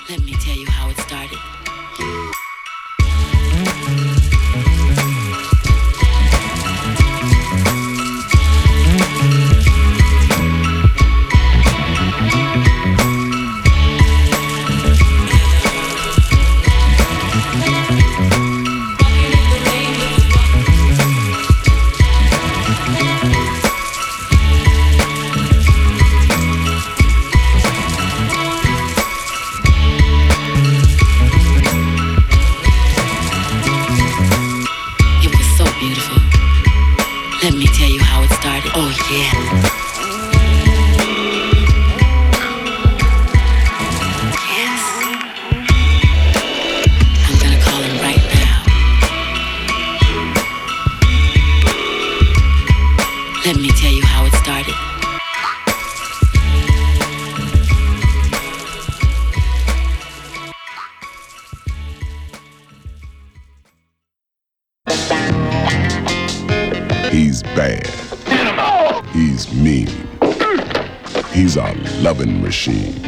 Let me tell you how it started. It was so beautiful. Let me tell you how it started. Oh yeah. Yes. I'm gonna call him right now. Let me tell you how it started. He's bad. He's mean. He's a loving machine.